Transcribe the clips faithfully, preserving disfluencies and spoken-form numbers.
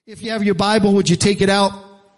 If you have your Bible, would you take it out?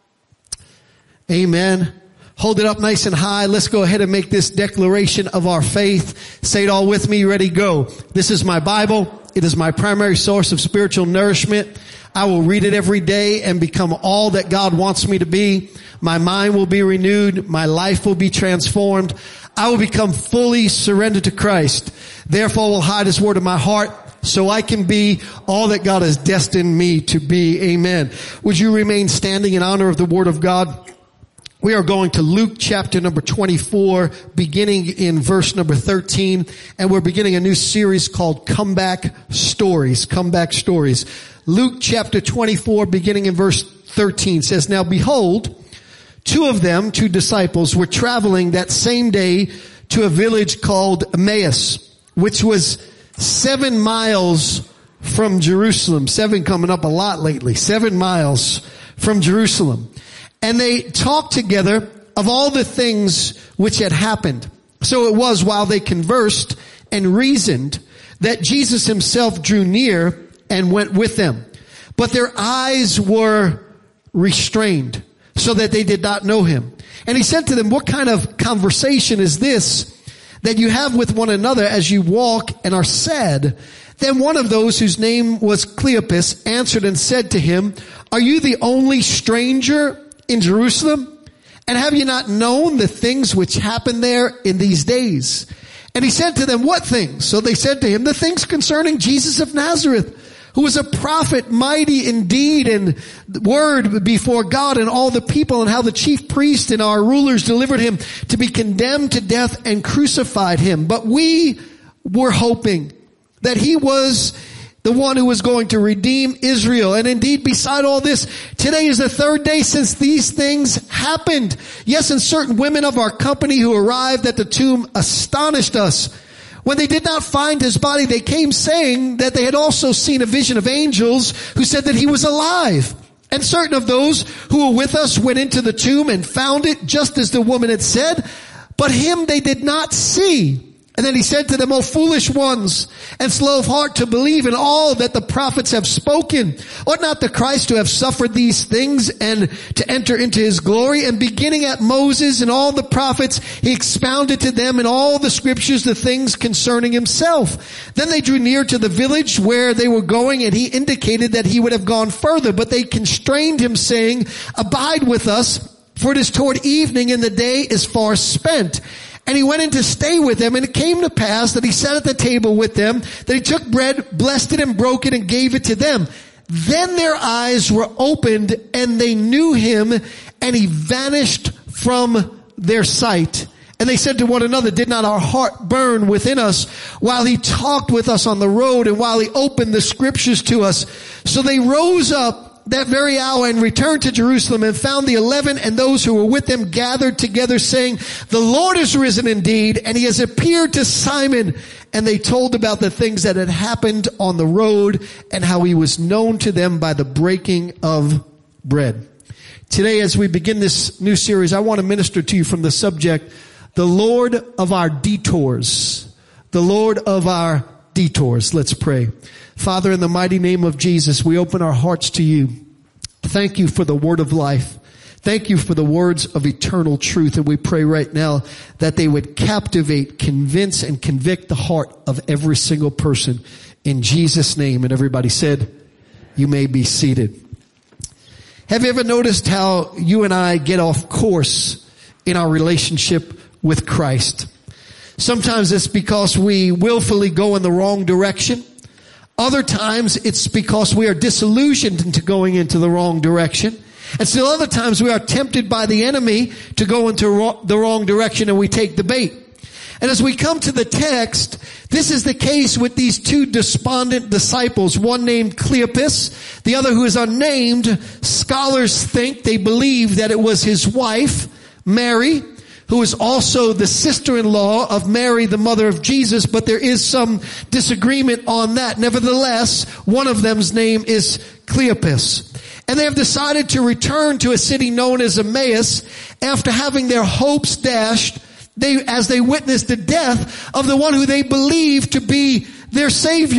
Amen. Hold it up nice and high. Let's go ahead and make this declaration of our faith. Say it all with me. Ready, go. This is my Bible. It is my primary source of spiritual nourishment. I will read it every day and become all that God wants me to be. My mind will be renewed. My life will be transformed. I will become fully surrendered to Christ. Therefore, I will hide His word in my heart, so I can be all that God has destined me to be. Amen. Would you remain standing in honor of the Word of God? We are going to Luke chapter number twenty-four, beginning in verse number thirteen, and we're beginning a new series called Comeback Stories. Comeback Stories. Luke chapter twenty-four, beginning in verse thirteen, says, "Now behold, two of them, two disciples, were traveling that same day to a village called Emmaus, which was seven miles from Jerusalem." Seven coming up a lot lately. Seven miles from Jerusalem. And they talked together of all the things which had happened. So it was while they conversed and reasoned that Jesus himself drew near and went with them. But their eyes were restrained so that they did not know him. And he said to them, "What kind of conversation is this that you have with one another as you walk and are sad?" Then one of those whose name was Cleopas answered and said to him, "Are you the only stranger in Jerusalem? And have you not known the things which happen there in these days?" And he said to them, "What things?" So they said to him, "The things concerning Jesus of Nazareth, who was a prophet, mighty in deed and word before God and all the people, and how the chief priests and our rulers delivered him to be condemned to death and crucified him. But we were hoping that he was the one who was going to redeem Israel. And indeed, beside all this, today is the third day since these things happened. Yes, and certain women of our company who arrived at the tomb astonished us. When they did not find his body, they came saying that they had also seen a vision of angels who said that he was alive. And certain of those who were with us went into the tomb and found it just as the woman had said, but him they did not see. And then he said to them, "O foolish ones, and slow of heart to believe in all that the prophets have spoken. Ought not the Christ to have suffered these things and to enter into his glory?" And beginning at Moses and all the prophets, he expounded to them in all the scriptures the things concerning himself. Then they drew near to the village where they were going, and he indicated that he would have gone further. But they constrained him, saying, "Abide with us, for it is toward evening, and the day is far spent." And he went in to stay with them, and it came to pass that he sat at the table with them, that he took bread, blessed it and broke it and gave it to them. Then their eyes were opened and they knew him, and he vanished from their sight. And they said to one another, "Did not our heart burn within us while he talked with us on the road and while he opened the scriptures to us?" So they rose up that very hour and returned to Jerusalem and found the eleven and those who were with them gathered together, saying, "The Lord is risen indeed, and he has appeared to Simon." And they told about the things that had happened on the road and how he was known to them by the breaking of bread. Today, as we begin this new series, I want to minister to you from the subject, the Lord of our detours. The Lord of our detours. Let's pray. Father, in the mighty name of Jesus, we open our hearts to you. Thank you for the word of life. Thank you for the words of eternal truth. And we pray right now that they would captivate, convince, and convict the heart of every single person. In Jesus' name. And everybody said, you may be seated. Have you ever noticed how you and I get off course in our relationship with Christ? Sometimes it's because we willfully go in the wrong direction. Other times it's because we are disillusioned into going into the wrong direction. And still other times we are tempted by the enemy to go into the wrong direction, and we take the bait. And as we come to the text, this is the case with these two despondent disciples, one named Cleopas, the other who is unnamed. Scholars think, they believe that it was his wife, Mary, who is also the sister-in-law of Mary, the mother of Jesus, but there is some disagreement on that. Nevertheless, one of them's name is Cleopas. And they have decided to return to a city known as Emmaus after having their hopes dashed, they, as they witnessed the death of the one who they believed to be their Savior.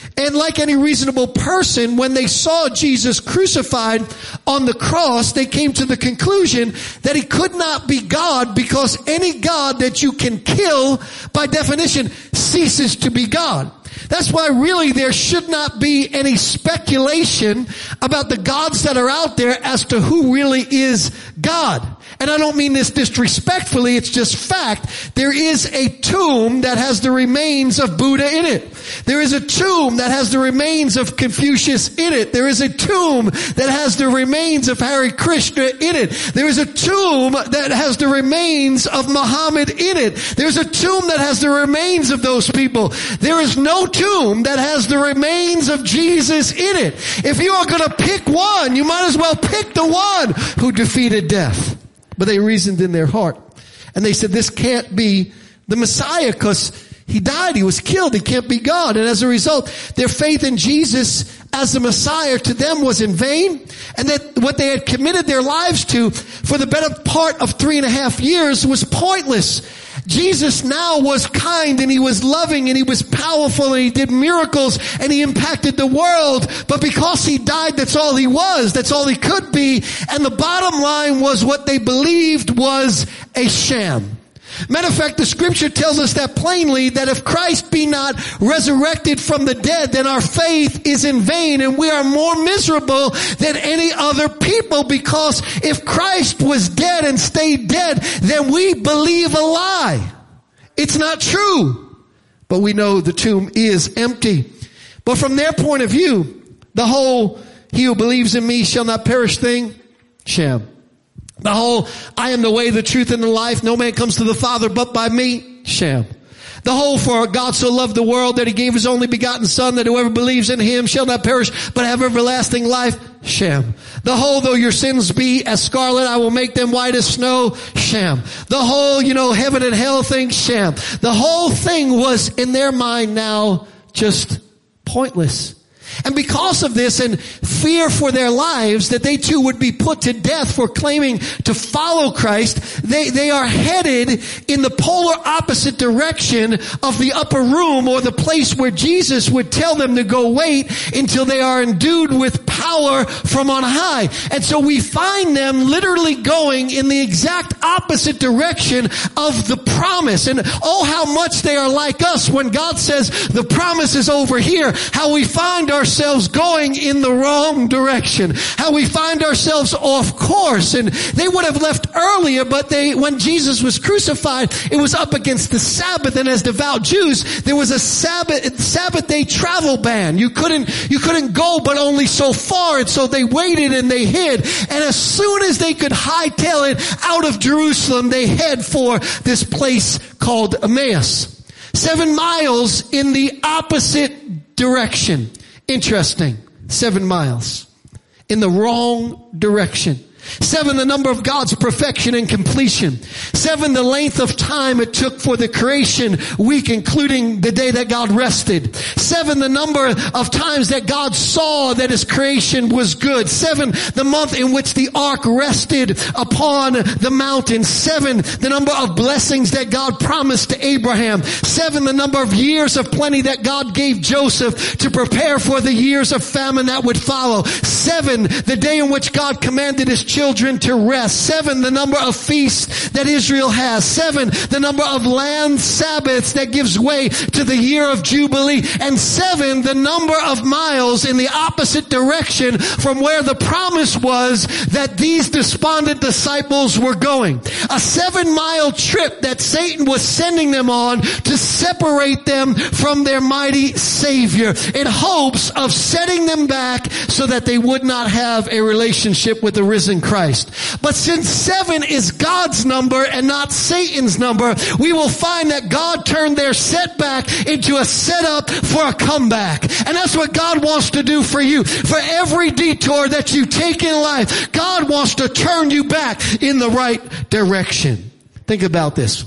And like any reasonable person, when they saw Jesus crucified on the cross, they came to the conclusion that he could not be God, because any God that you can kill, by definition, ceases to be God. That's why really there should not be any speculation about the gods that are out there as to who really is God. And I don't mean this disrespectfully, it's just fact. There is a tomb that has the remains of Buddha in it. There is a tomb that has the remains of Confucius in it. There is a tomb that has the remains of Hare Krishna in it. There is a tomb that has the remains of Muhammad in it. There's a tomb that has the remains of those people. There is no tomb that has the remains of Jesus in it. If you are going to pick one, you might as well pick the one who defeated death. But they reasoned in their heart. And they said, this can't be the Messiah, because he died, he was killed, he can't be God. And as a result, their faith in Jesus as the Messiah to them was in vain. And that what they had committed their lives to for the better part of three and a half years was pointless. Jesus now was kind, and he was loving, and he was powerful, and he did miracles, and he impacted the world. But because he died, that's all he was. That's all he could be. And the bottom line was what they believed was a sham. Matter of fact, the scripture tells us that plainly, that if Christ be not resurrected from the dead, then our faith is in vain, and we are more miserable than any other people, because if Christ was dead and stayed dead, then we believe a lie. It's not true. But we know the tomb is empty. But from their point of view, the whole "he who believes in me shall not perish" thing, sham. The whole "I am the way, the truth, and the life. No man comes to the Father but by me," sham. The whole "for God so loved the world that he gave his only begotten Son, that whoever believes in him shall not perish but have everlasting life," sham. The whole "though your sins be as scarlet, I will make them white as snow," sham. The whole, you know, heaven and hell thing, sham. The whole thing was in their mind now just pointless. And because of this and fear for their lives, that they too would be put to death for claiming to follow Christ, they, they are headed in the polar opposite direction of the upper room, or the place where Jesus would tell them to go wait until they are endued with power from on high. And so we find them literally going in the exact opposite direction of the promise. And oh, how much they are like us when God says the promise is over here. How we find our ourselves going in the wrong direction, how we find ourselves off course. And they would have left earlier, but they, when Jesus was crucified, it was up against the Sabbath, and as devout Jews, there was a Sabbath, Sabbath day travel ban. You couldn't, you couldn't go but only so far, and so they waited and they hid. And as soon as they could hightail it out of Jerusalem, they head for this place called Emmaus. Seven miles in the opposite direction. Interesting. Seven miles in the wrong direction. Seven, the number of God's perfection and completion. Seven, the length of time it took for the creation week, including the day that God rested. Seven, the number of times that God saw that his creation was good. Seven, the month in which the ark rested upon the mountain. Seven, the number of blessings that God promised to Abraham. Seven, the number of years of plenty that God gave Joseph to prepare for the years of famine that would follow. Seven, the day in which God commanded his children to rest. Seven, the number of feasts that Israel has. Seven, the number of land Sabbaths that gives way to the year of Jubilee. And seven, the number of miles in the opposite direction from where the promise was that these despondent disciples were going. A seven mile trip that Satan was sending them on to separate them from their mighty Savior in hopes of setting them back so that they would not have a relationship with the risen Christ. But since seven is God's number and not Satan's number, we will find that God turned their setback into a setup for a comeback. And that's what God wants to do for you. For every detour that you take in life, God wants to turn you back in the right direction. Think about this.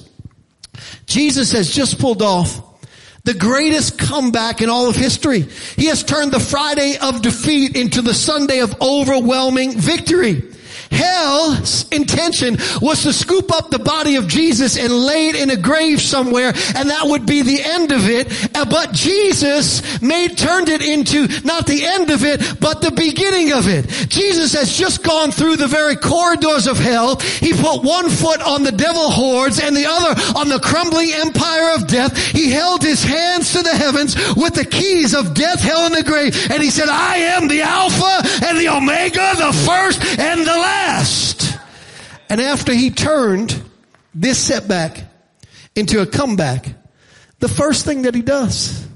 Jesus has just pulled off the greatest comeback in all of history. He has turned the Friday of defeat into the Sunday of overwhelming victory. Hell's intention was to scoop up the body of Jesus and lay it in a grave somewhere, and that would be the end of it. But Jesus made, turned it into not the end of it, but the beginning of it. Jesus has just gone through the very corridors of hell. He put one foot on the devil hordes and the other on the crumbling empire of death. He held his hands to the heavens with the keys of death, hell, and the grave. And he said, I am the Alpha and the Omega, the first and the last. And after he turned this setback into a comeback, the first thing that he does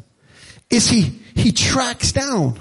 is he, he tracks down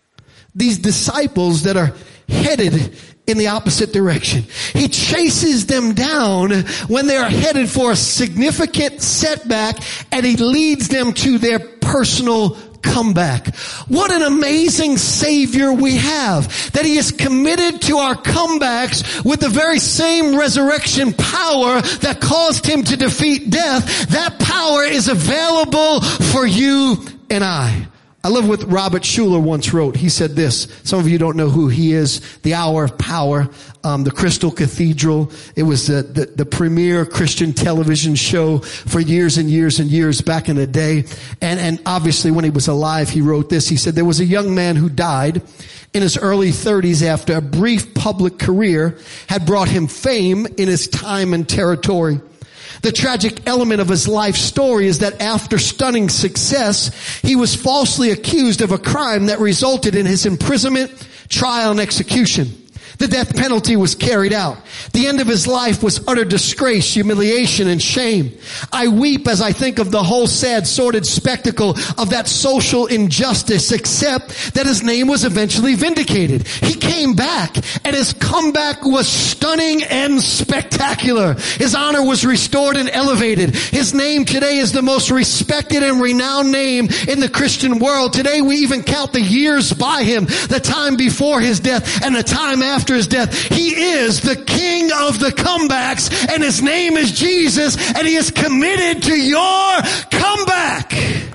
these disciples that are headed in the opposite direction. He chases them down when they are headed for a significant setback, and he leads them to their personal comeback. What an amazing Savior we have, that he is committed to our comebacks with the very same resurrection power that caused him to defeat death. That power is available for you and I. I love what Robert Schuller once wrote. He said this. Some of you don't know who he is. The Hour of Power, um, the Crystal Cathedral. It was the, the, the premier Christian television show for years and years and years back in the day. And, and obviously when he was alive, he wrote this. He said, there was a young man who died in his early thirties after a brief public career had brought him fame in his time and territory. The tragic element of his life story is that after stunning success, he was falsely accused of a crime that resulted in his imprisonment, trial, and execution. The death penalty was carried out. The end of his life was utter disgrace, humiliation, and shame. I weep as I think of the whole sad, sordid spectacle of that social injustice, except that his name was eventually vindicated. He came back, and his comeback was stunning and spectacular. His honor was restored and elevated. His name today is the most respected and renowned name in the Christian world. Today we even count the years by him, the time before his death and the time after his death. He is the King of the comebacks, and his name is Jesus, and he is committed to your comeback.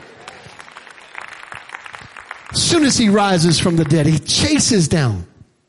As soon as he rises from the dead, he chases down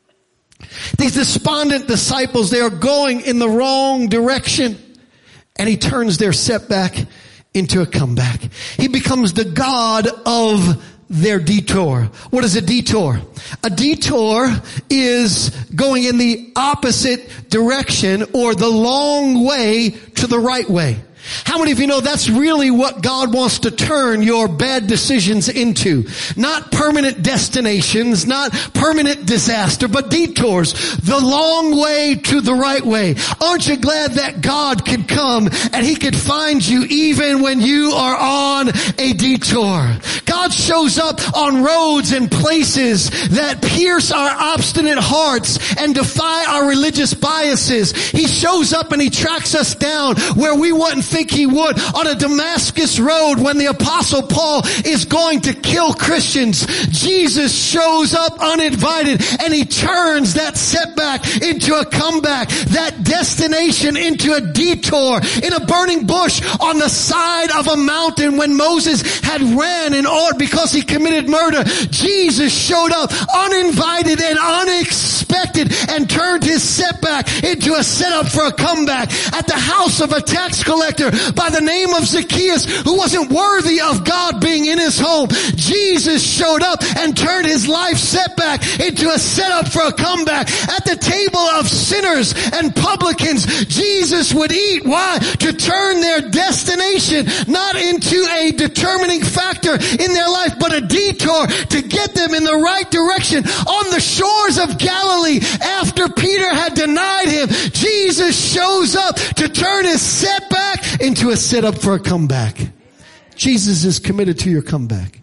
these despondent disciples. They are going in the wrong direction, and he turns their setback into a comeback. He becomes the God of their detour. What is a detour? A detour is going in the opposite direction, or the long way to the right way. How many of you know that's really what God wants to turn your bad decisions into? Not permanent destinations, not permanent disaster, but detours. The long way to the right way. Aren't you glad that God could come and he could find you even when you are on a detour? God shows up on roads and places that pierce our obstinate hearts and defy our religious biases. He shows up and he tracks us down where we wouldn't think he would, on a Damascus road when the Apostle Paul is going to kill Christians. Jesus shows up uninvited, and he turns that setback into a comeback, that destination into a detour. In a burning bush on the side of a mountain when Moses had ran in order because he committed murder, Jesus showed up uninvited and unexpected and turned his setback into a setup for a comeback. At the house of a tax collector by the name of Zacchaeus, who wasn't worthy of God being in his home, Jesus showed up and turned his life setback into a setup for a comeback. At the table of sinners and publicans, Jesus would eat. Why? To turn their destination not into a determining factor in their life, but a detour to get them in the right direction. On the shores of Galilee, after Peter had denied him, Jesus shows up to turn his setback into a setup for a comeback. Jesus is committed to your comeback.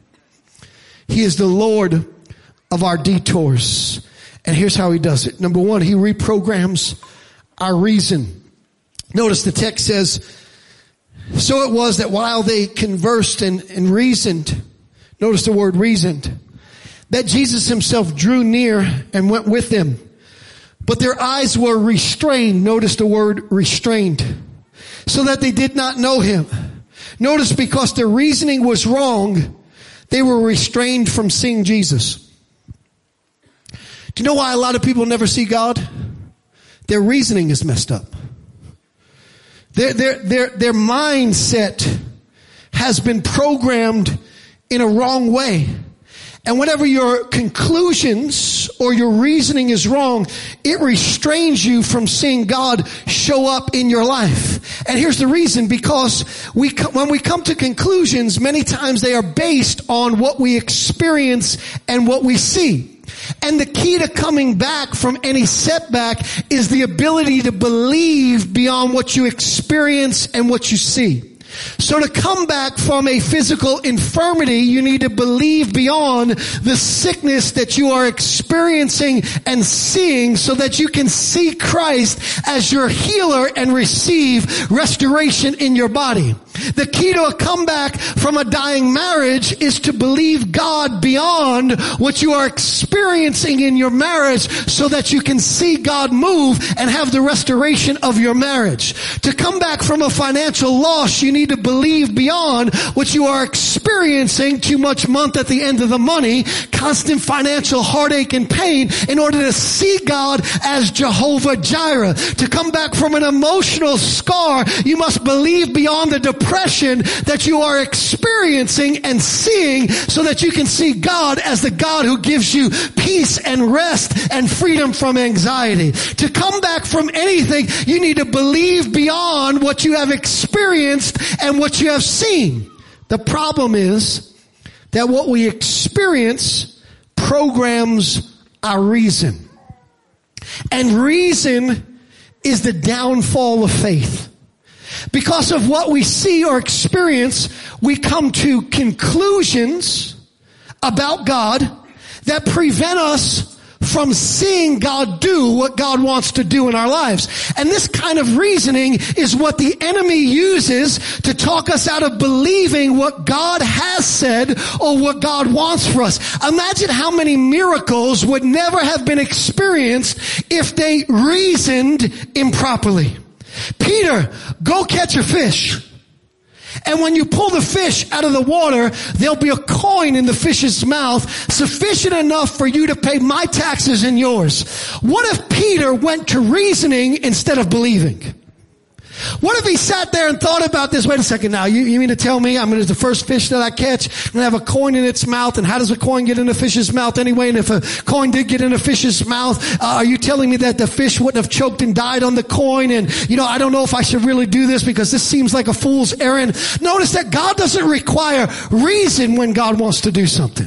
He is the Lord of our detours. And here's how he does it. Number one, he reprograms our reason. Notice the text says, so it was that while they conversed and, and reasoned, notice the word reasoned, that Jesus himself drew near and went with them. But their eyes were restrained. Notice the word restrained. So that they did not know him. Notice, because their reasoning was wrong, they were restrained from seeing Jesus. Do you know why a lot of people never see God? their reasoning is messed up. Their, their, their, their mindset has been programmed in a wrong way. And whenever your conclusions or your reasoning is wrong, it restrains you from seeing God show up in your life. And here's the reason, because we, when we come to conclusions, many times they are based on what we experience and what we see. And the key to coming back from any setback is the ability to believe beyond what you experience and what you see. So to come back from a physical infirmity, you need to believe beyond the sickness that you are experiencing and seeing, so that you can see Christ as your healer and receive restoration in your body. The key to a comeback from a dying marriage is to believe God beyond what you are experiencing in your marriage, so that you can see God move and have the restoration of your marriage. To come back from a financial loss, you need to believe beyond what you are experiencing, too much month at the end of the money, constant financial heartache and pain, in order to see God as Jehovah Jireh. To come back from an emotional scar, you must believe beyond the depression that you are experiencing and seeing, so that you can see God as the God who gives you peace and rest and freedom from anxiety. To come back from anything, you need to believe beyond what you have experienced and what you have seen. The problem is that what we experience programs our reason. And reason is the downfall of faith. Because of what we see or experience, we come to conclusions about God that prevent us from seeing God do what God wants to do in our lives. And this kind of reasoning is what the enemy uses to talk us out of believing what God has said or what God wants for us. Imagine how many miracles would never have been experienced if they reasoned improperly. Peter, go catch a fish. And when you pull the fish out of the water, there'll be a coin in the fish's mouth sufficient enough for you to pay my taxes and yours. What if Peter went to reasoning instead of believing? What if he sat there and thought about this? Wait a second now. You, you mean to tell me I'm going to, the first fish that I catch, I'm going to have a coin in its mouth? And how does a coin get in a fish's mouth anyway? And if a coin did get in a fish's mouth, uh, are you telling me that the fish wouldn't have choked and died on the coin? And, you know, I don't know if I should really do this because this seems like a fool's errand. Notice that God doesn't require reason when God wants to do something.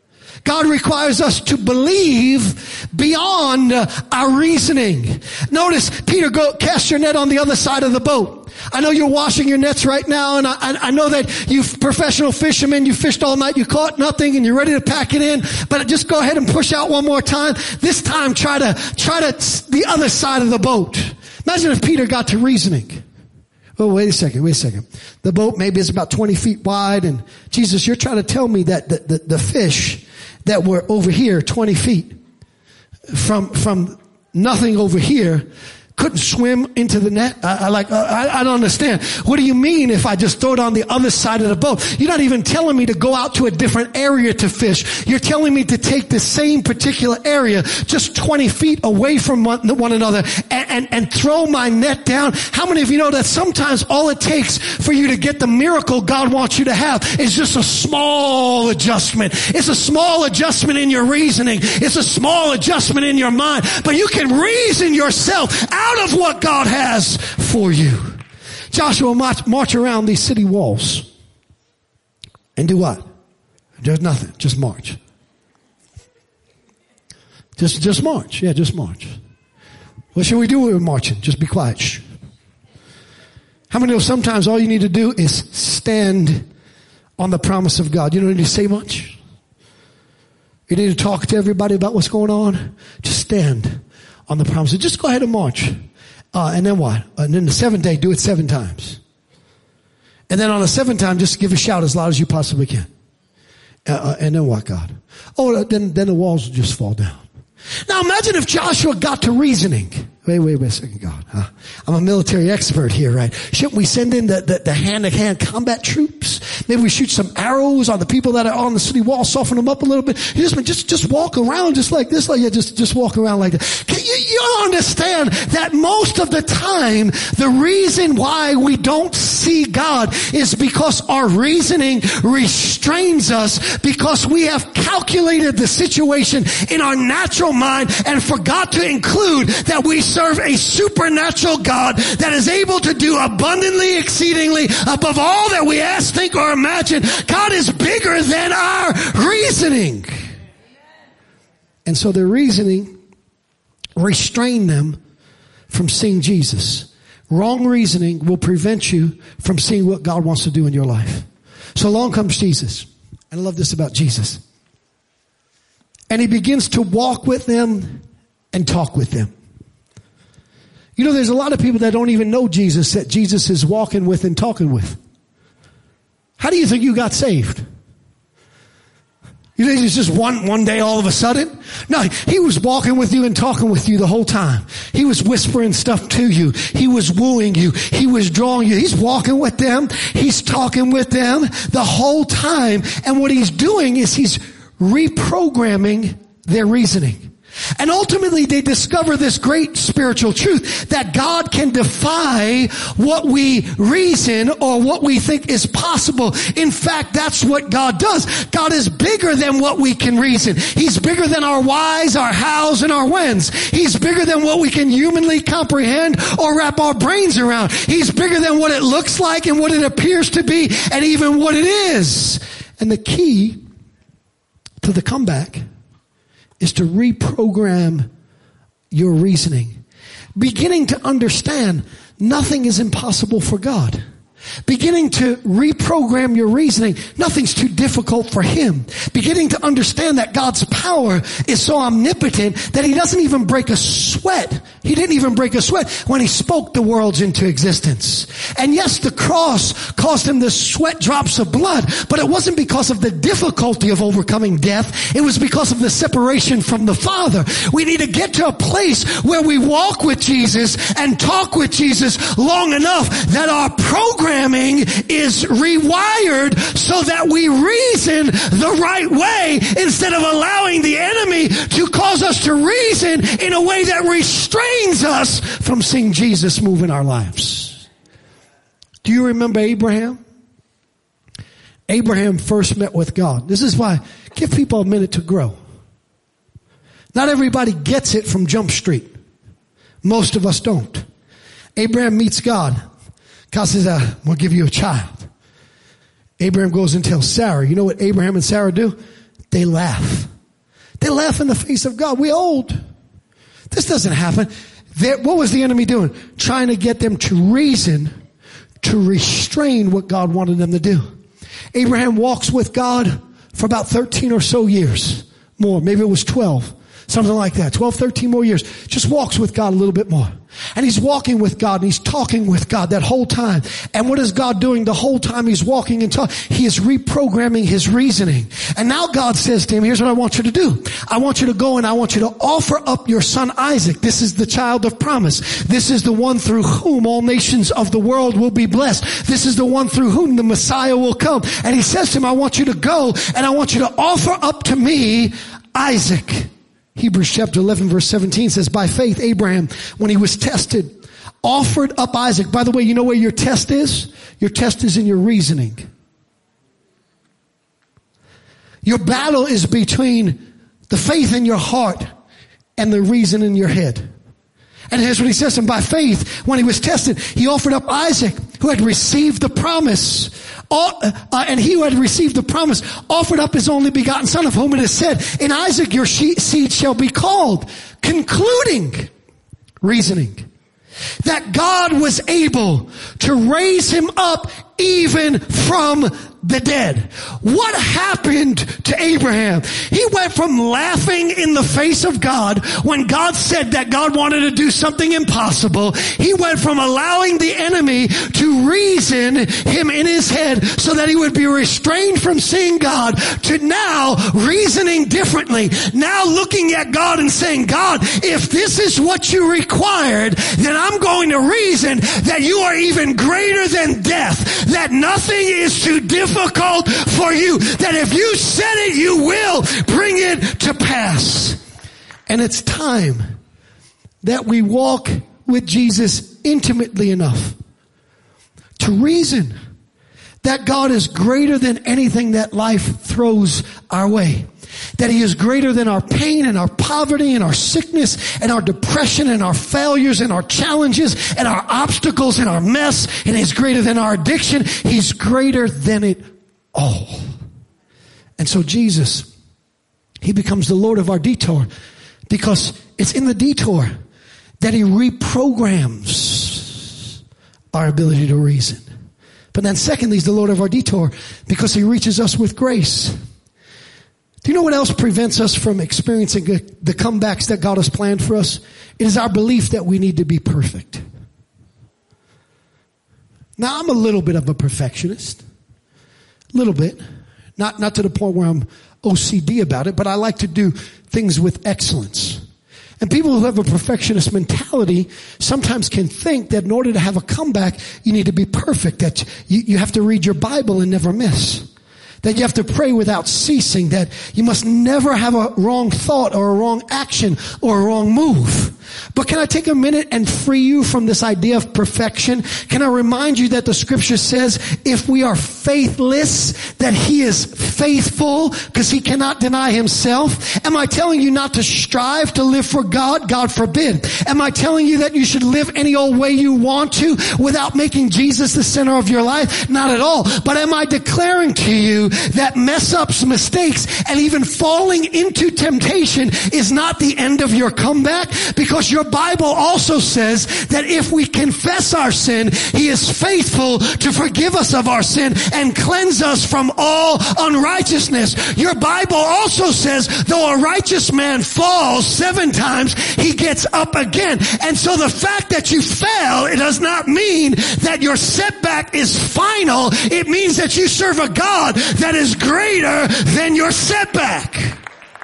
God requires us to believe beyond uh, our reasoning. Notice, Peter, go cast your net on the other side of the boat. I know you're washing your nets right now, and I, I know that you professional fishermen, you fished all night, you caught nothing, and you're ready to pack it in. But just go ahead and push out one more time. This time, try to try to the other side of the boat. Imagine if Peter got to reasoning. Oh, wait a second, wait a second. The boat maybe is about twenty feet wide, and Jesus, you're trying to tell me that the, the, the fish that were over here twenty feet from, from nothing over here couldn't swim into the net? I, I like, I, I don't understand. What do you mean if I just throw it on the other side of the boat? You're not even telling me to go out to a different area to fish. You're telling me to take the same particular area just twenty feet away from one, one another and, and, and throw my net down. How many of you know that sometimes all it takes for you to get the miracle God wants you to have is just a small adjustment? It's a small adjustment in your reasoning. It's a small adjustment in your mind. But you can reason yourself out out of what God has for you. Joshua march, march around these city walls and do what? There's nothing. Just march. Just, just march. Yeah, just march. What should we do when we're marching? Just be quiet. Shh. How many know sometimes all you need to do is stand on the promise of God? You don't need to say much. You need to talk to everybody about what's going on. Just stand on the promise. Just go ahead and march. Uh, and then what? And then the seventh day, do it seven times. And then on the seventh time, just give a shout as loud as you possibly can. Uh, uh, and then what, God? Oh, then, then the walls will just fall down. Now imagine if Joshua got to reasoning. Wait, wait, wait a second, God. Huh? I'm a military expert here, right? Shouldn't we send in the, the, the hand-to-hand combat troops? Maybe we shoot some arrows on the people that are on the city wall, soften them up a little bit. You just, just, just walk around just like this, like yeah, just, just walk around like that. Can you, you understand that most of the time, the reason why we don't see God is because our reasoning restrains us, because we have calculated the situation in our natural mind and forgot to include that we serve a supernatural God that is able to do abundantly, exceedingly, above all that we ask, think, or imagine. God is bigger than our reasoning. And so their reasoning restrained them from seeing Jesus. Wrong reasoning will prevent you from seeing what God wants to do in your life. So along comes Jesus. And I love this about Jesus. And he begins to walk with them and talk with them. You know, there's a lot of people that don't even know Jesus that Jesus is walking with and talking with. How do you think you got saved? You think it's just one, one day all of a sudden? No, he was walking with you and talking with you the whole time. He was whispering stuff to you. He was wooing you. He was drawing you. He's walking with them. He's talking with them the whole time. And what he's doing is he's reprogramming their reasoning. And ultimately they discover this great spiritual truth that God can defy what we reason or what we think is possible. In fact, that's what God does. God is bigger than what we can reason. He's bigger than our whys, our hows, and our whens. He's bigger than what we can humanly comprehend or wrap our brains around. He's bigger than what it looks like and what it appears to be and even what it is. And the key to the comeback is to reprogram your reasoning. Beginning to understand nothing is impossible for God. Beginning to reprogram your reasoning. Nothing's too difficult for him. Beginning to understand that God's power is so omnipotent that he doesn't even break a sweat. He didn't even break a sweat when he spoke the worlds into existence. And yes, the cross caused him to sweat drops of blood, but it wasn't because of the difficulty of overcoming death. It was because of the separation from the Father. We need to get to a place where we walk with Jesus and talk with Jesus long enough that our program is rewired so that we reason the right way instead of allowing the enemy to cause us to reason in a way that restrains us from seeing Jesus move in our lives. Do you remember Abraham? Abraham first met with God. This is why, give people a minute to grow. Not everybody gets it from Jump Street. Most of us don't. Abraham meets God. God says, uh, I'm going to give you a child. Abraham goes and tells Sarah. You know what Abraham and Sarah do? They laugh. They laugh in the face of God. We're old. This doesn't happen. They're, what was the enemy doing? Trying to get them to reason, to restrain what God wanted them to do. Abraham walks with God for about thirteen or so years. More. Maybe it was twelve. Something like that. twelve, thirteen more years. Just walks with God a little bit more. And he's walking with God and he's talking with God that whole time. And what is God doing the whole time he's walking and talking? He is reprogramming his reasoning. And now God says to him, here's what I want you to do. I want you to go and I want you to offer up your son Isaac. This is the child of promise. This is the one through whom all nations of the world will be blessed. This is the one through whom the Messiah will come. And he says to him, I want you to go and I want you to offer up to me Isaac. Hebrews chapter eleven verse seventeen says, by faith Abraham, when he was tested, offered up Isaac. By the way, you know where your test is? Your test is in your reasoning. Your battle is between the faith in your heart and the reason in your head. And here's what he says, and by faith, when he was tested, he offered up Isaac, who had received the promise. All, uh, and he who had received the promise offered up his only begotten son, of whom it is said, in Isaac your seed shall be called. Concluding, reasoning, that God was able to raise him up even from the dead. What happened to Abraham? He went from laughing in the face of God when God said that God wanted to do something impossible. He went from allowing the enemy to reason him in his head so that he would be restrained from seeing God, to now reasoning differently. Now looking at God and saying, God, if this is what you required, then I'm going to reason that you are even greater than death, that nothing is too difficult for you. That if you said it, you will bring it to pass. And it's time that we walk with Jesus intimately enough to reason that God is greater than anything that life throws our way. That He is greater than our pain and our poverty and our sickness and our depression and our failures and our challenges and our obstacles and our mess. And He's greater than our addiction. He's greater than it all. And so Jesus, He becomes the Lord of our detour, because it's in the detour that He reprograms our ability to reason. But then secondly, He's the Lord of our detour because He reaches us with grace. Do you know what else prevents us from experiencing the comebacks that God has planned for us? It is our belief that we need to be perfect. Now, I'm a little bit of a perfectionist. A little bit. Not, not to the point where I'm O C D about it, but I like to do things with excellence. And people who have a perfectionist mentality sometimes can think that in order to have a comeback, you need to be perfect, that you, you have to read your Bible and never miss. That you have to pray without ceasing, that you must never have a wrong thought or a wrong action or a wrong move. But can I take a minute and free you from this idea of perfection? Can I remind you that the scripture says if we are faithless, that He is faithful because He cannot deny Himself? Am I telling you not to strive to live for God? God forbid. Am I telling you that you should live any old way you want to without making Jesus the center of your life? Not at all. But am I declaring to you that mess ups, mistakes, and even falling into temptation is not the end of your comeback? Because your Bible also says that if we confess our sin, He is faithful to forgive us of our sin and cleanse us from all unrighteousness. Your Bible also says though a righteous man falls seven times, he gets up again. And so the fact that you fell, it does not mean that your setback is final. It means that you serve a God that is greater than your setback.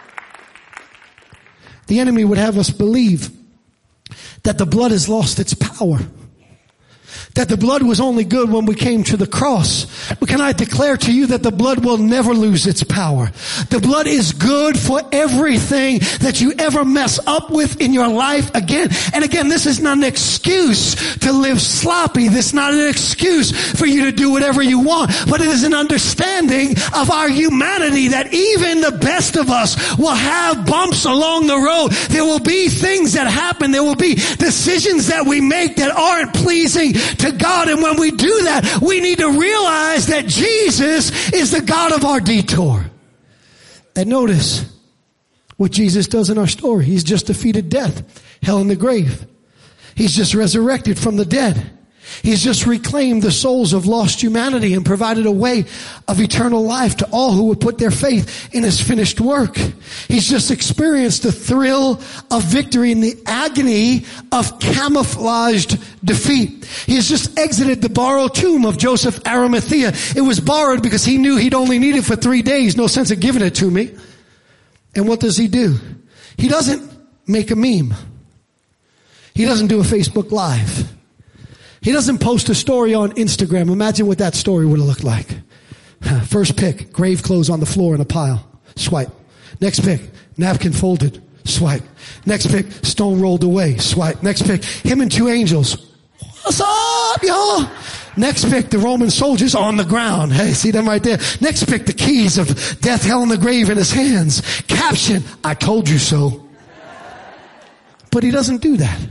The enemy would have us believe that the blood has lost its power. That the blood was only good when we came to the cross. But can I declare to you that the blood will never lose its power? The blood is good for everything that you ever mess up with in your life again. And again, this is not an excuse to live sloppy. This is not an excuse for you to do whatever you want. But it is an understanding of our humanity that even the best of us will have bumps along the road. There will be things that happen. There will be decisions that we make that aren't pleasing to God. And when we do that, we need to realize that Jesus is the God of our detour. And notice what Jesus does in our story. He's just defeated death, hell, and the grave. He's just resurrected from the dead. He's just reclaimed the souls of lost humanity and provided a way of eternal life to all who would put their faith in His finished work. He's just experienced the thrill of victory and the agony of camouflaged defeat. He has just exited the borrowed tomb of Joseph Arimathea. It was borrowed because he knew he'd only need it for three days. No sense of giving it to me. And what does he do? He doesn't make a meme. He doesn't do a Facebook Live. He doesn't post a story on Instagram. Imagine what that story would have looked like. First pick, grave clothes on the floor in a pile. Swipe. Next pick, napkin folded. Swipe. Next pick, stone rolled away. Swipe. Next pick, him and two angels. What's up, y'all? Next pick, the Roman soldiers on the ground. Hey, see them right there? Next pick, the keys of death, hell, and the grave in his hands. Caption, I told you so. But he doesn't do that.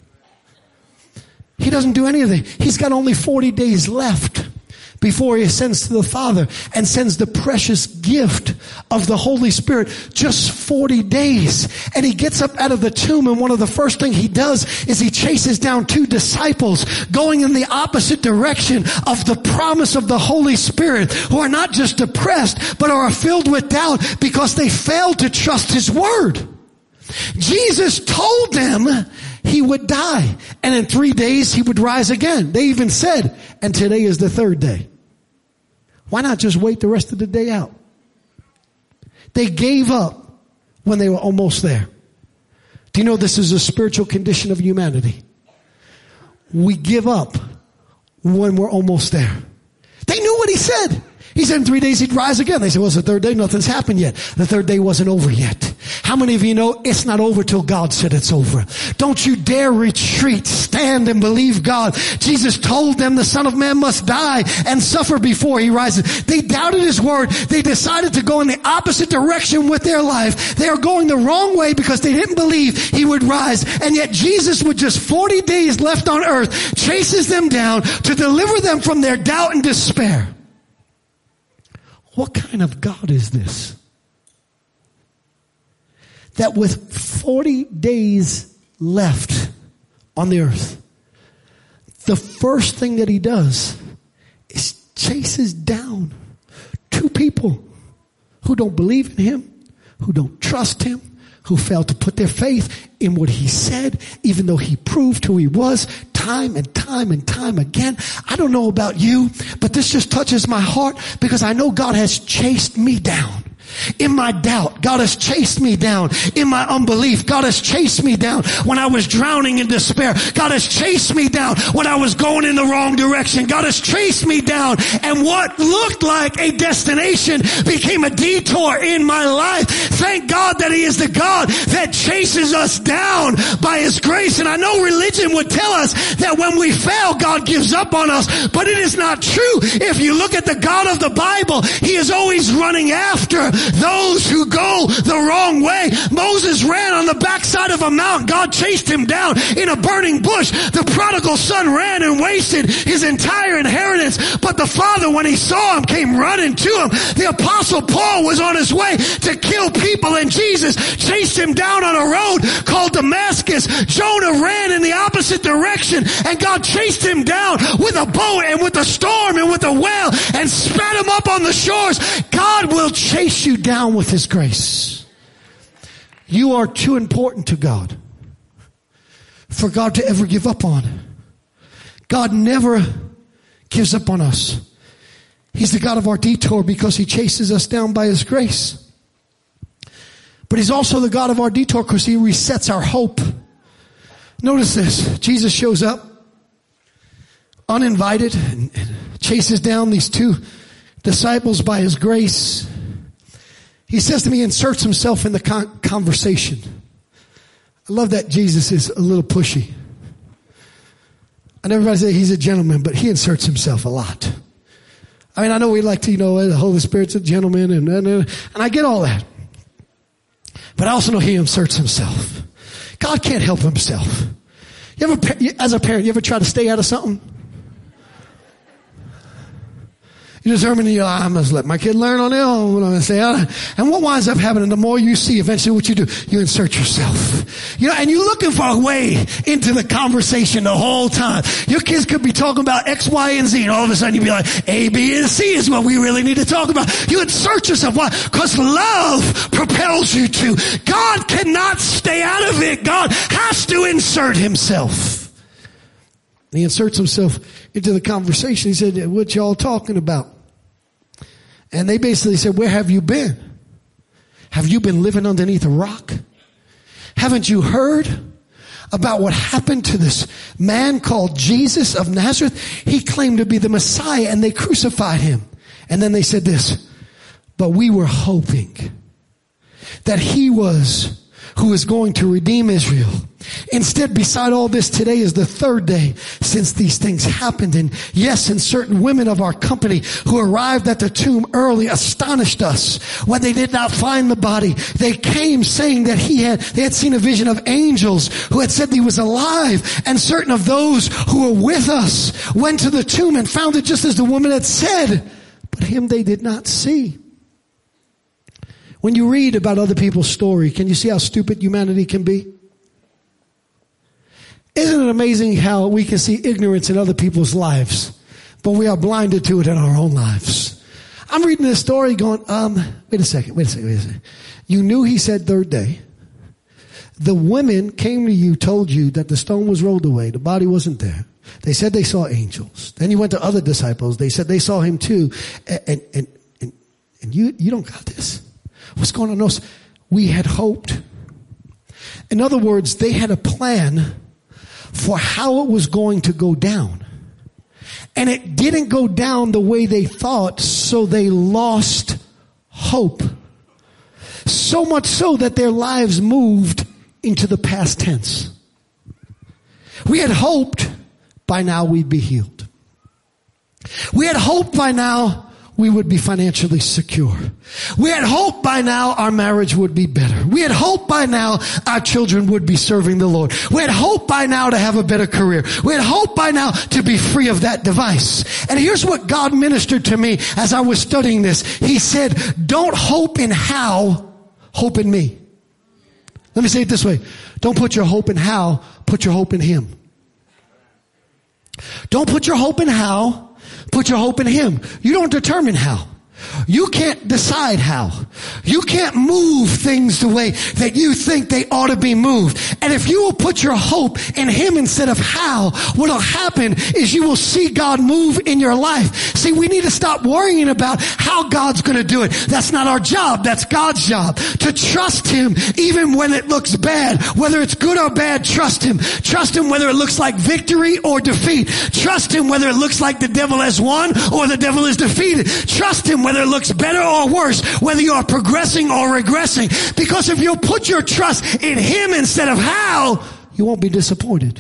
He doesn't do anything. He's got only forty days left before He ascends to the Father and sends the precious gift of the Holy Spirit. Just forty days. And He gets up out of the tomb, and one of the first things He does is He chases down two disciples going in the opposite direction of the promise of the Holy Spirit, who are not just depressed, but are filled with doubt because they failed to trust His word. Jesus told them He would die, and in three days He would rise again. They even said, and today is the third day. Why not just wait the rest of the day out? They gave up when they were almost there. Do you know this is a spiritual condition of humanity? We give up when we're almost there. what he said. He said in three days he'd rise again. They said, well, it's the third day. Nothing's happened yet. The third day wasn't over yet. How many of you know it's not over till God said it's over? Don't you dare retreat. Stand and believe God. Jesus told them the Son of Man must die and suffer before he rises. They doubted his word. They decided to go in the opposite direction with their life. They are going the wrong way because they didn't believe he would rise. And yet Jesus, with just forty days left on earth, chases them down to deliver them from their doubt and despair. What kind of God is this? That with forty days left on the earth, the first thing that he does is chases down two people who don't believe in him, who don't trust him, who failed to put their faith in what he said, even though he proved who he was time and time and time again. I don't know about you, but this just touches my heart because I know God has chased me down. In my doubt, God has chased me down. In my unbelief, God has chased me down. When I was drowning in despair, God has chased me down. When I was going in the wrong direction, God has chased me down. And what looked like a destination became a detour in my life. Thank God that he is the God that chases us down by his grace. And I know religion would tell us that when we fail, God gives up on us. But it is not true. If you look at the God of the Bible, he is always running after those who go the wrong way. Moses ran on the backside of a mountain. God chased him down in a burning bush. The prodigal son ran and wasted his entire inheritance. But the father, when he saw him, came running to him. The apostle Paul was on his way to kill people, and Jesus chased him down on a road called Damascus. Jonah ran in the opposite direction, and God chased him down with a boat and with a storm and with a whale and spat him up on the shores. God will chase you down with his grace. You are too important to God for God to ever give up on. God never gives up on us. He's the God of our detour because he chases us down by his grace. But he's also the God of our detour because he resets our hope. Notice this. Jesus shows up uninvited and chases down these two disciples by his grace. He says to me, inserts himself in the con- conversation. I love that Jesus is a little pushy. And everybody says he's a gentleman, but he inserts himself a lot. I mean, I know we like to, you know, the Holy Spirit's a gentleman, and, and, and I get all that. But I also know he inserts himself. God can't help himself. You ever, as a parent, you ever try to stay out of something? You determine, you know, I must let my kid learn on their own. I'm say, and what winds up happening, the more you see, eventually what you do, you insert yourself. You know, and you're looking for a way into the conversation the whole time. Your kids could be talking about X, Y, and Z, and all of a sudden you'd be like, A, B, and C is what we really need to talk about. You insert yourself. Why? Because love propels you to. God cannot stay out of it. God has to insert himself. And he inserts himself into the conversation. He said, what y'all talking about? And they basically said, where have you been? Have you been living underneath a rock? Haven't you heard about what happened to this man called Jesus of Nazareth? He claimed to be the Messiah and they crucified him. And then they said this, but we were hoping that he was who is going to redeem Israel. Instead, beside all this, today is the third day since these things happened. And yes, and certain women of our company who arrived at the tomb early astonished us when they did not find the body. They came saying that he had, they had seen a vision of angels who had said he was alive. And certain of those who were with us went to the tomb and found it just as the woman had said, but him they did not see. When you read about other people's story, can you see how stupid humanity can be? Isn't it amazing how we can see ignorance in other people's lives, but we are blinded to it in our own lives? I'm reading this story going, um, wait a second, wait a second, wait a second. You knew he said third day. The women came to you, told you that the stone was rolled away. The body wasn't there. They said they saw angels. Then you went to other disciples. They said they saw him too. And, and, and, and you, you don't got this. What's going on? No, we had hoped. In other words, they had a plan for how it was going to go down. And it didn't go down the way they thought, so they lost hope. So much so that their lives moved into the past tense. We had hoped by now we'd be healed. We had hoped by now we would be financially secure. We had hoped by now our marriage would be better. We had hoped by now our children would be serving the Lord. We had hoped by now to have a better career. We had hoped by now to be free of that device. And here's what God ministered to me as I was studying this. He said, don't hope in how, hope in me. Let me say it this way. Don't put your hope in how, put your hope in Him. Don't put your hope in how, put your hope in Him. You don't determine how. You can't decide how. You can't move things the way that you think they ought to be moved. And if you will put your hope in Him instead of how, what will happen is you will see God move in your life. See, we need to stop worrying about how God's going to do it. That's not our job. That's God's job. To trust Him even when it looks bad. Whether it's good or bad, trust Him. Trust Him whether it looks like victory or defeat. Trust Him whether it looks like the devil has won or the devil is defeated. Trust Him whether it looks better or worse, whether you are progressing or regressing. Because if you'll put your trust in Him instead of how, you won't be disappointed.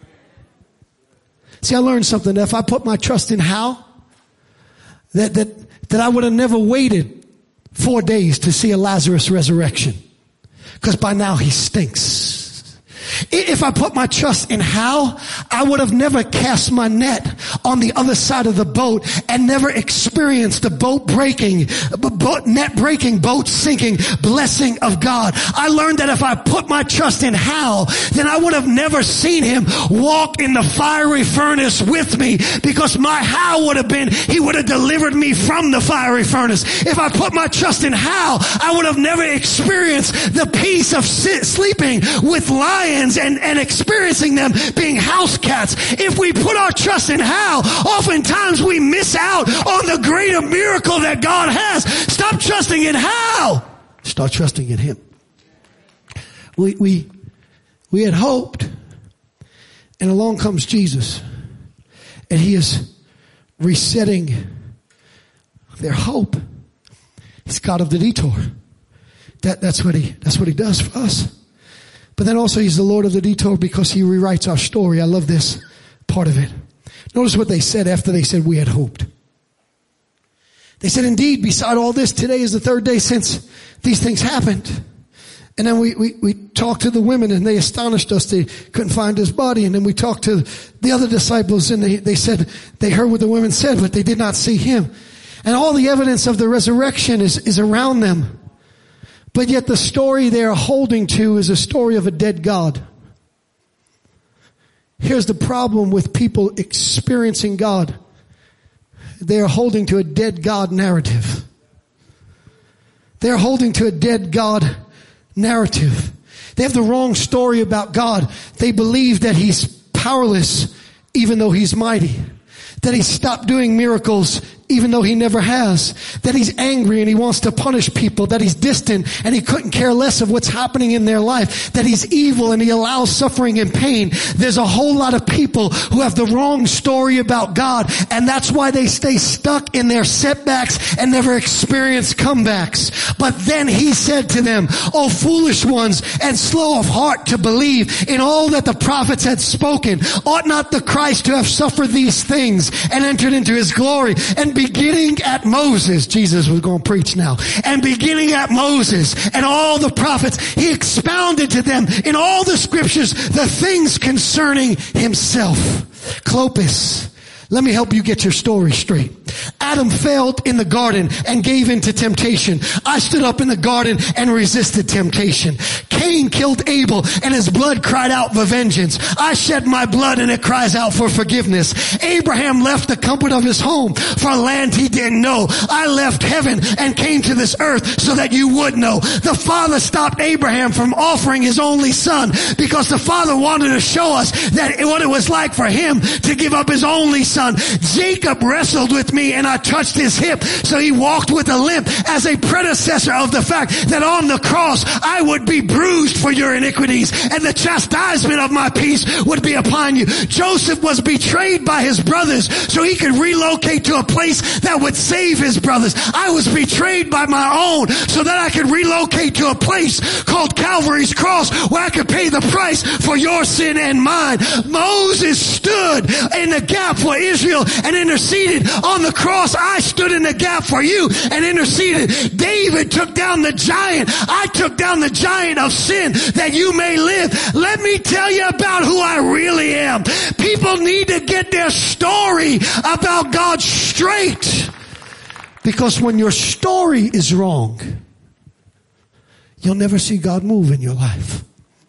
See, I learned something. If I put my trust in how, that, that, that I would have never waited four days to see a Lazarus resurrection. Because by now he stinks. If I put my trust in how, I would have never cast my net on the other side of the boat and never experienced the boat breaking, boat, net breaking, boat sinking blessing of God. I learned that if I put my trust in how, then I would have never seen Him walk in the fiery furnace with me, because my how would have been, He would have delivered me from the fiery furnace. If I put my trust in how, I would have never experienced the peace of sit, sleeping with lions And, and experiencing them being house cats. If we put our trust in how, oftentimes we miss out on the greater miracle that God has. Stop trusting in how. Start trusting in Him. We, we, we had hoped, and along comes Jesus, and He is resetting their hope. He's God of the detour. That, that's what He, that's what He does for us. But then also He's the Lord of the detour because He rewrites our story. I love this part of it. Notice what they said after they said we had hoped. They said, indeed, beside all this, today is the third day since these things happened. And then we, we, we talked to the women and they astonished us. They couldn't find His body. And then we talked to the other disciples and they, they said they heard what the women said, but they did not see Him. And all the evidence of the resurrection is, is around them. But yet the story they are holding to is a story of a dead God. Here's the problem with people experiencing God. They are holding to a dead God narrative. They are holding to a dead God narrative. They have the wrong story about God. They believe that He's powerless even though He's mighty. That He stopped doing miracles even though He never has. That He's angry and He wants to punish people. That He's distant and He couldn't care less of what's happening in their life. That He's evil and He allows suffering and pain. There's a whole lot of people who have the wrong story about God, and that's why they stay stuck in their setbacks and never experience comebacks. But then He said to them, "O foolish ones and slow of heart to believe in all that the prophets had spoken. Ought not the Christ to have suffered these things and entered into His glory?" And beginning at Moses, Jesus was going to preach now, and beginning at Moses and all the prophets, He expounded to them in all the scriptures the things concerning Himself. Clopas, let me help you get your story straight. Adam failed in the garden and gave in to temptation. I stood up in the garden and resisted temptation. Cain killed Abel and his blood cried out for vengeance. I shed my blood and it cries out for forgiveness. Abraham left the comfort of his home for a land he didn't know. I left heaven and came to this earth so that you would know. The Father stopped Abraham from offering his only son because the Father wanted to show us that what it was like for him to give up his only son. Jacob wrestled with me me and I touched his hip. So he walked with a limp as a predecessor of the fact that on the cross I would be bruised for your iniquities and the chastisement of my peace would be upon you. Joseph was betrayed by his brothers so he could relocate to a place that would save his brothers. I was betrayed by my own so that I could relocate to a place called Calvary's cross where I could pay the price for your sin and mine. Moses stood in the gap for Israel and interceded. On the cross, I stood in the gap for you and interceded. David took down the giant. I took down the giant of sin that you may live. Let me tell you about who I really am. People need to get their story about God straight. Because when your story is wrong, you'll never see God move in your life.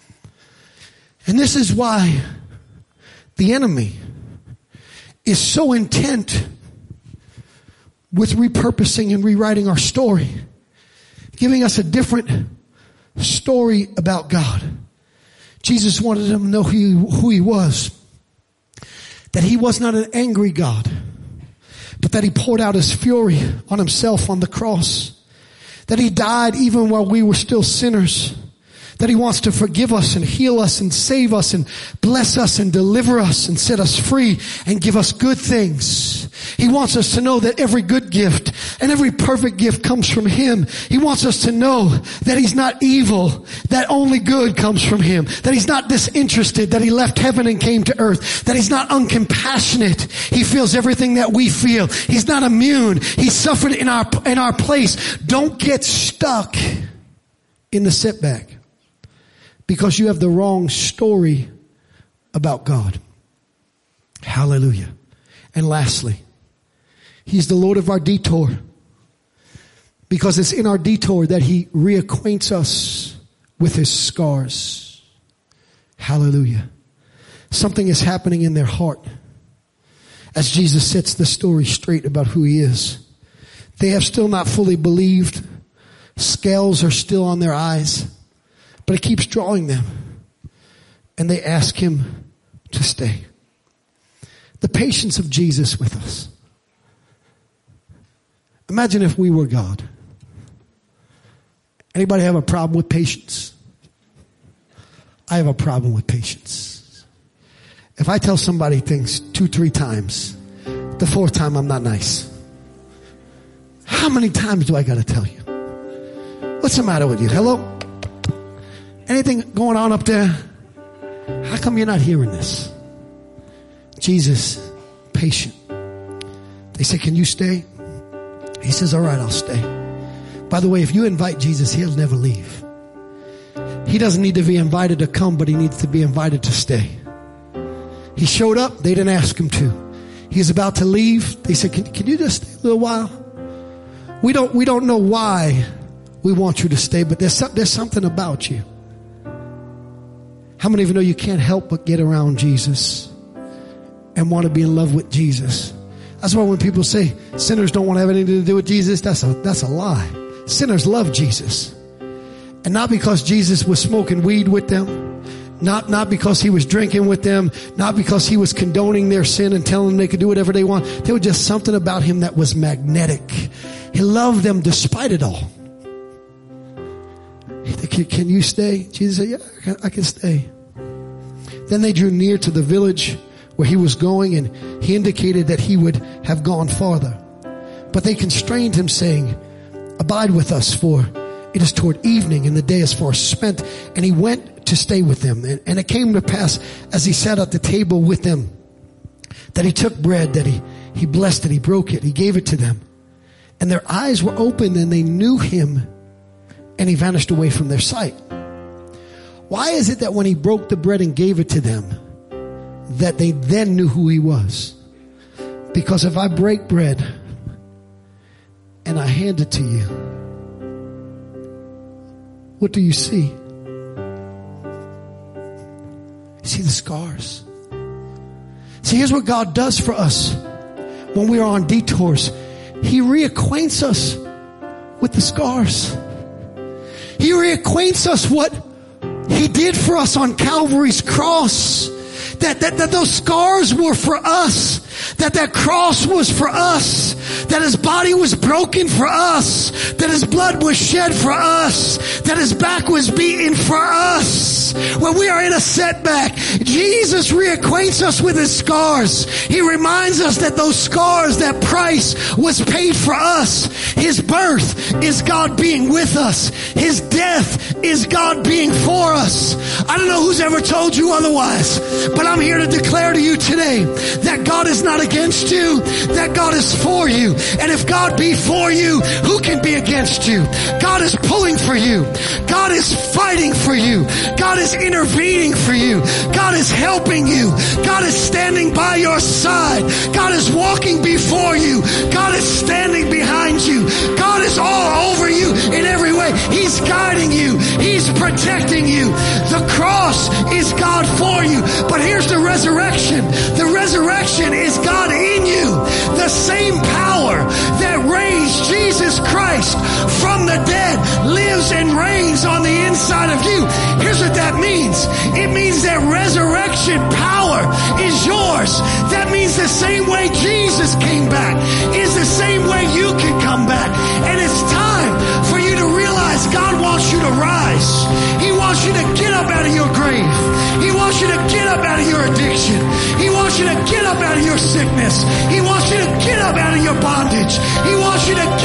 And this is why the enemy is so intent with repurposing and rewriting our story, giving us a different story about God. Jesus wanted them to know who he, who he was, that he was not an angry God, but that he poured out his fury on himself on the cross, that he died even while we were still sinners, that he wants to forgive us and heal us and save us and bless us and deliver us and set us free and give us good things. He wants us to know that every good gift and every perfect gift comes from him. He wants us to know that he's not evil, that only good comes from him, that he's not disinterested, that he left heaven and came to earth, that he's not uncompassionate. He feels everything that we feel. He's not immune. He suffered in our, in our place. Don't get stuck in the setback, because you have the wrong story about God. Hallelujah. And lastly, he's the Lord of our detour, because it's in our detour that he reacquaints us with his scars. Hallelujah. Something is happening in their heart as Jesus sets the story straight about who he is. They have still not fully believed. Scales are still on their eyes. But it keeps drawing them. And they ask him to stay. The patience of Jesus with us. Imagine if we were God. Anybody have a problem with patience? I have a problem with patience. If I tell somebody things two, three times, the fourth time I'm not nice. How many times do I got to tell you? What's the matter with you? Hello? Anything going on up there? How come you're not hearing this? Jesus, patient. They say, can you stay? He says, all right, I'll stay. By the way, if you invite Jesus, he'll never leave. He doesn't need to be invited to come, but he needs to be invited to stay. He showed up. They didn't ask him to. He's about to leave. They said, can, can you just stay a little while? We don't, we don't know why we want you to stay, but there's, some, there's something about you. How many of you know you can't help but get around Jesus and want to be in love with Jesus? That's why when people say sinners don't want to have anything to do with Jesus, that's a, that's a lie. Sinners love Jesus. And not because Jesus was smoking weed with them, not, not because he was drinking with them, not because he was condoning their sin and telling them they could do whatever they want. There was just something about him that was magnetic. He loved them despite it all. Can you stay? Jesus said, yeah, I can stay. Then they drew near to the village where he was going, and he indicated that he would have gone farther. But they constrained him, saying, abide with us, for it is toward evening and the day is far spent. And he went to stay with them. And, and it came to pass as he sat at the table with them that he took bread, that he, he blessed it, he broke it, he gave it to them. And their eyes were opened and they knew him, and he vanished away from their sight. Why is it that when he broke the bread and gave it to them, that they then knew who he was? Because if I break bread and I hand it to you, what do you see? You see the scars. See, here's what God does for us when we are on detours. He reacquaints us with the scars. He reacquaints us what he did for us on Calvary's cross. That, that, that those scars were for us. That that cross was for us. that his body was broken for us, that his blood was shed for us, that his back was beaten for us. When we are in a setback, Jesus reacquaints us with his scars. He reminds us that those scars, that price was paid for us. His birth is God being with us. His death is God being for us. I don't know who's ever told you otherwise, but I'm here to declare to you today that God is not against you, that God is for you. And if God be for you, who can be against you? God is pulling for you. God is fighting for you. God is intervening for you. God is helping you. God is standing by your side. God is walking before you. God is standing behind you. God is all over you in every way. He's guiding you. He's protecting you. The cross is God for you. But here's the resurrection. The resurrection is God in you. The same power that raised Jesus Christ from the dead lives and reigns on the inside of you. Here's what that means. It means that resurrection power is yours. That means the same way Jesus came back is the same way you can come back. And it's time for you to realize God wants you to rise. He wants you to get up out of your grave. He wants you to get up out of your addiction. He wants you to get up out of your sickness. He wants you to get up out of your bondage. He wants you to